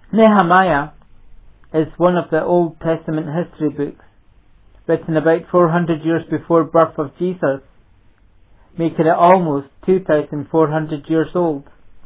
Nehemiah is one of the Old Testament history books, written about 400 years before the birth of Jesus, making it almost 2,400 years old.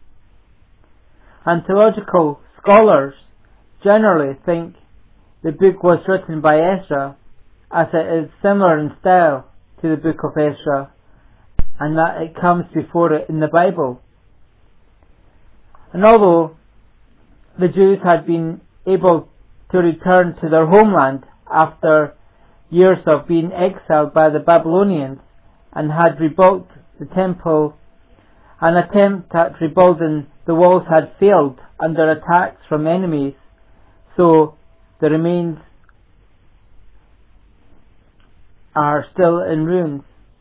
And theological scholars generally think the book was written by Ezra, as it is similar in style to the book of Ezra, and that it comes before it in the Bible. And although the Jews had been able to return to their homeland after years of being exiled by the Babylonians and had rebuilt the temple, an attempt at rebuilding the walls had failed under attacks from enemies, so the remains are still in ruins.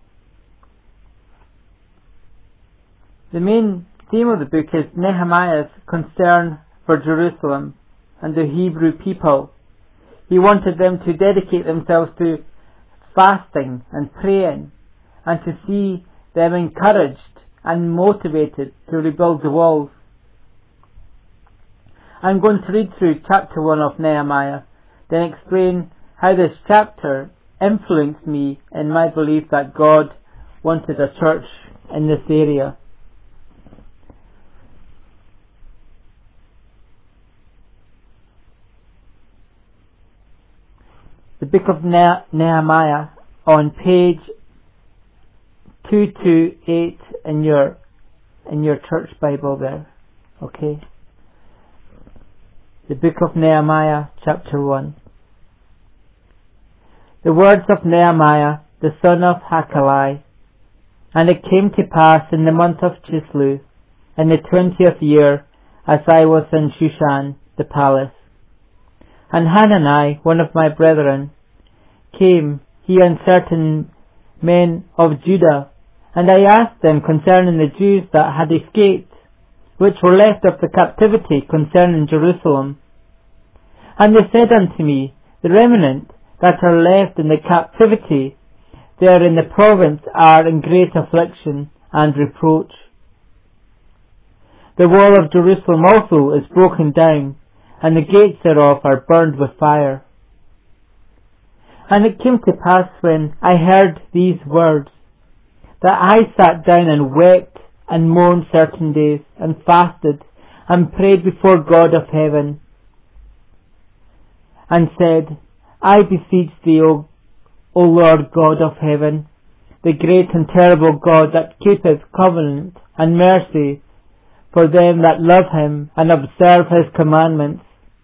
The main theme of the book is Nehemiah's concern for Jerusalem and the Hebrew people. He wanted them to dedicate themselves to fasting and praying, and to see them encouraged and motivated to rebuild the walls. I'm going to read through chapter 1 of Nehemiah, then explain how this chapter influenced me in my belief that God wanted a church in this area. The book of Nehemiah on page 228 in your church Bible there. Okay. The book of Nehemiah, chapter 1. The words of Nehemiah, the son of Hachaliah. And it came to pass in the month of Chislev, in the 20th year, as I was in Shushan, the palace. And Hanani, one of my brethren, came, he and certain men of Judah, and I asked them concerning the Jews that had escaped, which were left of the captivity concerning Jerusalem. And they said unto me, the remnant that are left in the captivity there in the province are in great affliction and reproach. The wall of Jerusalem also is broken down, and the gates thereof are burned with fire. And it came to pass when I heard these words, that I sat down and wept and mourned certain days, and fasted, and prayed before God of heaven, and said, I beseech thee, O Lord God of heaven, the great and terrible God that keepeth covenant and mercy for them that love him and observe his commandments.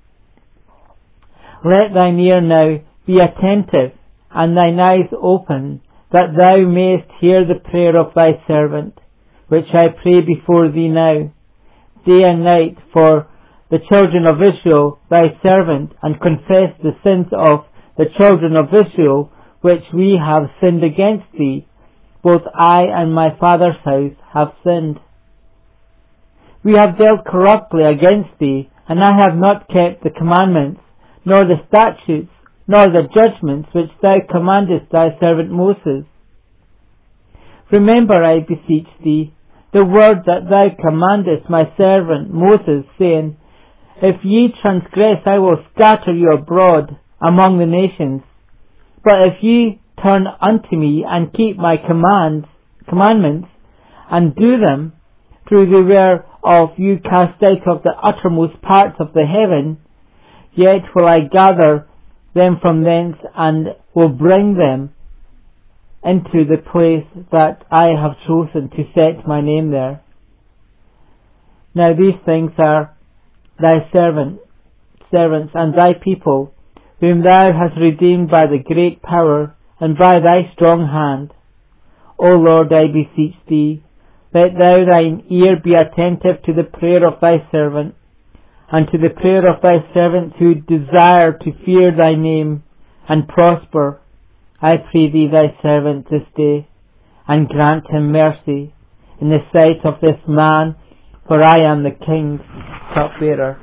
Let thine ear now be attentive, and thine eyes open, that thou mayest hear the prayer of thy servant, which I pray before thee now, day and night, for the children of Israel, thy servant, and confess the sins of the children of Israel, which we have sinned against thee. Both I and my father's house have sinned. We have dealt corruptly against thee, and I have not kept the commandments, nor the statutes, nor the judgments which thou commandest thy servant Moses. Remember, I beseech thee, the word that thou commandest my servant Moses, saying, If ye transgress, I will scatter you abroad among the nations. But if ye turn unto me and keep my commandments, and do them, through the whereof you cast out of the uttermost parts of the heaven, yet will I gather them from thence, and will bring them into the place that I have chosen to set my name there. Now these things are thy servants and thy people, whom thou hast redeemed by the great power and by thy strong hand. O Lord, I beseech thee, let thou thine ear be attentive to the prayer of thy servant, and to the prayer of thy servants who desire to fear thy name and prosper. I pray thee, thy servant, this day, and grant him mercy in the sight of this man, for I am the king's cupbearer.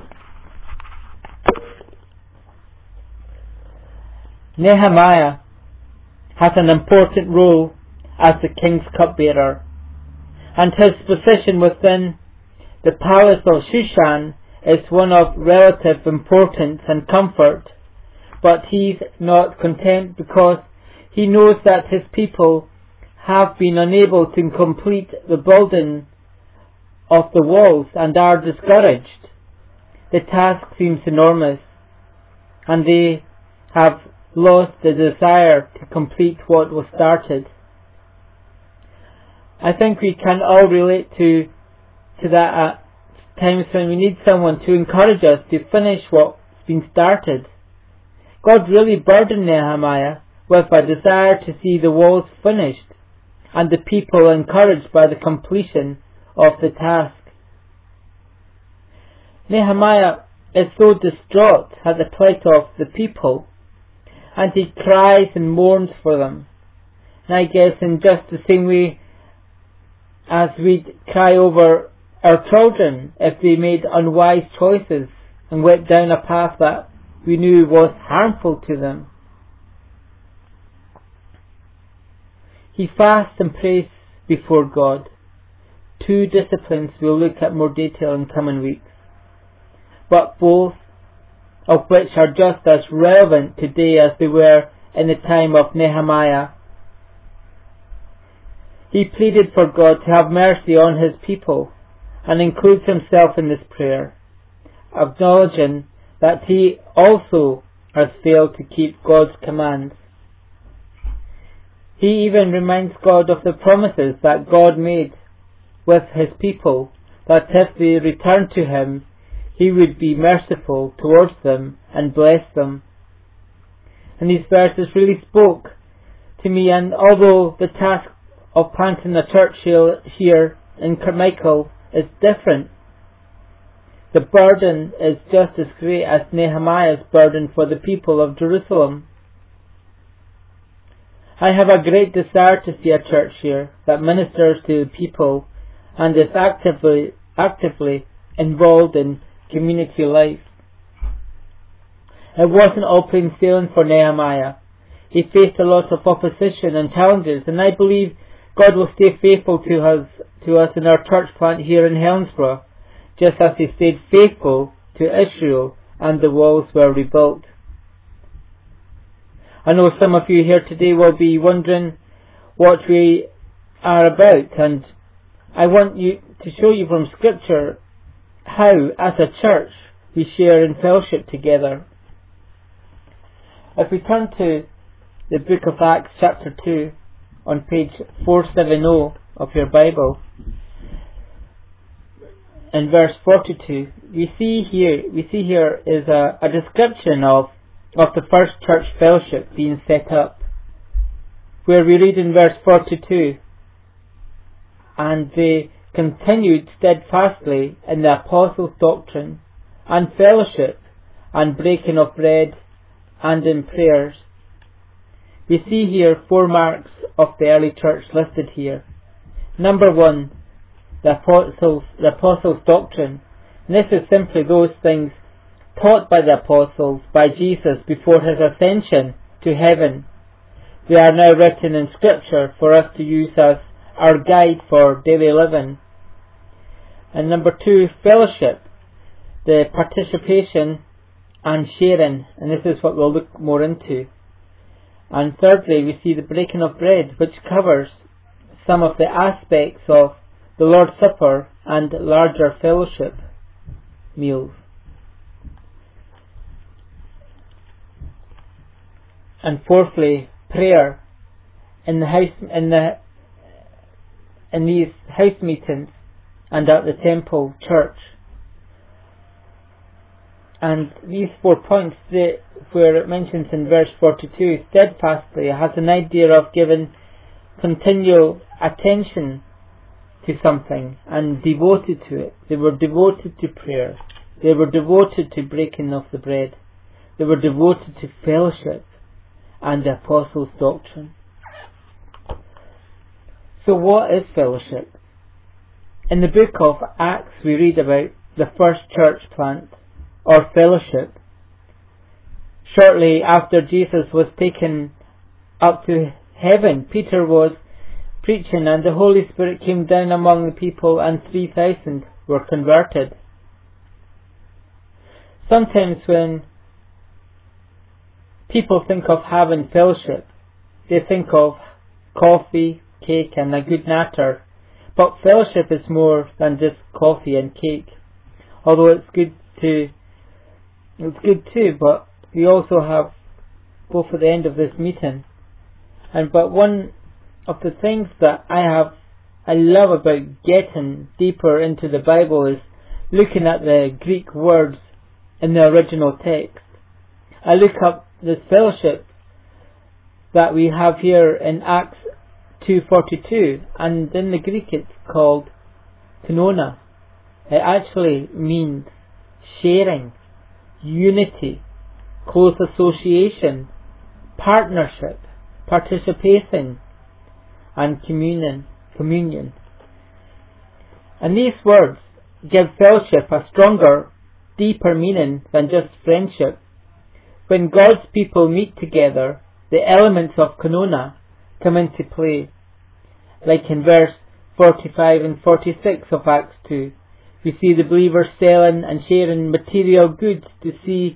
Nehemiah has an important role as the king's cupbearer, and his position within the palace of Shushan is one of relative importance and comfort, but he's not content because he knows that his people have been unable to complete the building of the walls and are discouraged. The task seems enormous, and they have lost the desire to complete what was started. I think we can all relate to that at times when we need someone to encourage us to finish what's been started. God really burdened Nehemiah with a desire to see the walls finished and the people encouraged by the completion of the task. Nehemiah is so distraught at the plight of the people, and he cries and mourns for them. And I guess in just the same way as we'd cry over our children if they made unwise choices and went down a path that we knew was harmful to them. He fasts and prays before God. Two disciplines we'll look at more detail in coming weeks, but both of which are just as relevant today as they were in the time of Nehemiah. He pleaded for God to have mercy on his people and includes himself in this prayer, acknowledging that he also has failed to keep God's commands. He even reminds God of the promises that God made with his people, that if they returned to him, he would be merciful towards them and bless them. And these verses really spoke to me, and although the task of planting a church here in Carmichael is different, the burden is just as great as Nehemiah's burden for the people of Jerusalem. I have a great desire to see a church here that ministers to the people and is actively involved in community life. It wasn't all plain sailing for Nehemiah. He faced a lot of opposition and challenges, and I believe God will stay faithful to us in our church plant here in Helensburgh, just as he stayed faithful to Israel and the walls were rebuilt. I know some of you here today will be wondering what we are about, and I want to show you from Scripture how, as a church, we share in fellowship together. If we turn to the book of Acts chapter 2 on page 470 of your Bible, in verse 42, we see here is a description of the first church fellowship being set up, where we read in verse 42, and they continued steadfastly in the apostles' doctrine and fellowship and breaking of bread and in prayers. We see here 4 marks of the early church listed here. Number 1, the apostles' doctrine. And this is simply those things taught by the apostles, by Jesus before his ascension to heaven. They are now written in Scripture for us to use as our guide for daily living. And number 2, fellowship, the participation and sharing, and this is what we'll look more into. And thirdly, we see the breaking of bread, which covers some of the aspects of the Lord's Supper and larger fellowship meals. And fourthly, prayer in these house meetings and at the temple church. And these 4 points, where it mentions in verse 42, steadfastly, has an idea of giving continual attention to something and devoted to it. They were devoted to prayer. They were devoted to breaking of the bread. They were devoted to fellowship and the apostles' doctrine. So what is fellowship? In the book of Acts we read about the first church plant, or fellowship. Shortly after Jesus was taken up to heaven, Peter was preaching and the Holy Spirit came down among the people and 3,000 were converted. Sometimes when people think of having fellowship, they think of coffee, cake and a good natter. But fellowship is more than just coffee and cake. Although it's good too, but we also have both at the end of this meeting. But one of the things that I love about getting deeper into the Bible is looking at the Greek words in the original text. I look up this fellowship that we have here in Acts 2:42, and in the Greek it's called koinonia. It actually means sharing, unity, close association, partnership, participation, and communion. And these words give fellowship a stronger, deeper meaning than just friendship. When God's people meet together, the elements of koinonia come into play. Like in verse 45 and 46 of Acts 2, we see the believers selling and sharing material goods to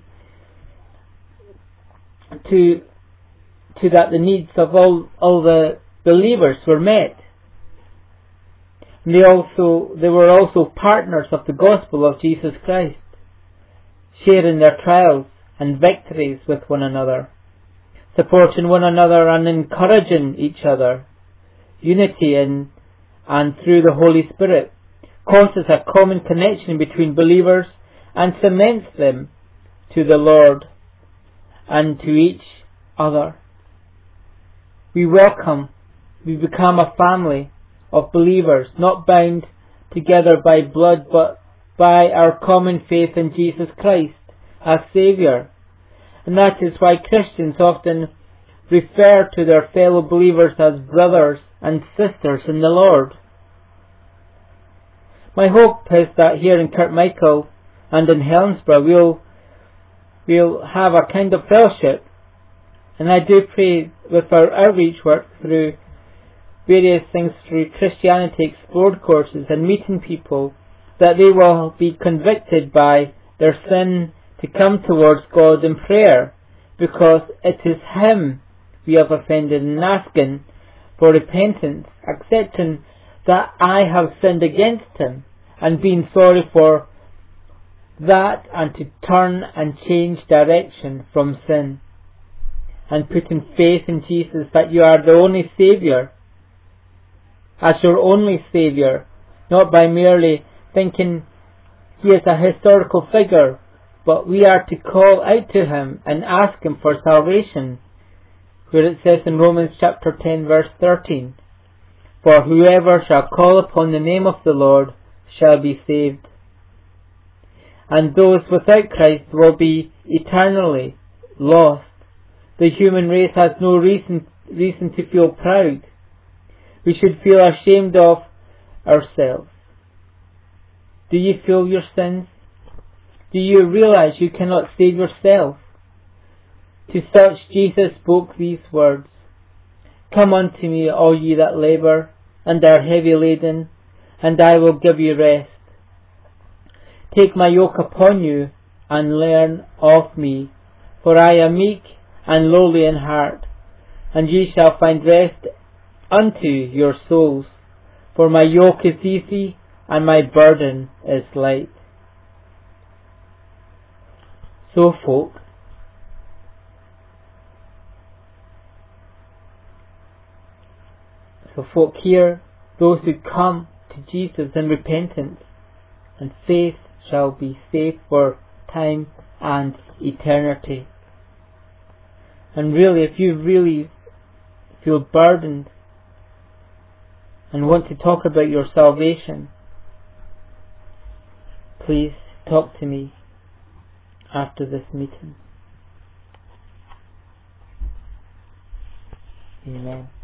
that the needs of all the believers were met. And they were also partners of the gospel of Jesus Christ, sharing their trials and victories with one another, supporting one another and encouraging each other. Unity and through the Holy Spirit causes a common connection between believers and cements them to the Lord and to each other. We become a family of believers, not bound together by blood, but by our common faith in Jesus Christ as Saviour. And that is why Christians often refer to their fellow believers as brothers and sisters in the Lord. My hope is that here in Kirkmichael and in Helensburgh we'll have a kind of fellowship, and I do pray with our outreach work through various things, through Christianity Explored courses and meeting people, that they will be convicted by their sin to come towards God in prayer, because it is Him we have offended, and asking for repentance, accepting that I have sinned against Him and being sorry for that, and to turn and change direction from sin and putting faith in Jesus, that you are the only Saviour, as your only Saviour, not by merely thinking He is a historical figure, but we are to call out to Him and ask Him for salvation, where it says in Romans chapter 10 verse 13, "For whoever shall call upon the name of the Lord shall be saved." And those without Christ will be eternally lost. The human race has no reason to feel proud. We should feel ashamed of ourselves. Do you feel your sins? Do you realize you cannot save yourself? To such Jesus spoke these words, "Come unto me, all ye that labour and are heavy laden, and I will give you rest. Take my yoke upon you, and learn of me, for I am meek and lowly in heart, and ye shall find rest unto your souls. For my yoke is easy, and my burden is light." So folk here, those who come to Jesus in repentance and faith shall be safe for time and eternity. And really, if you really feel burdened and want to talk about your salvation, please talk to me after this meeting. Amen.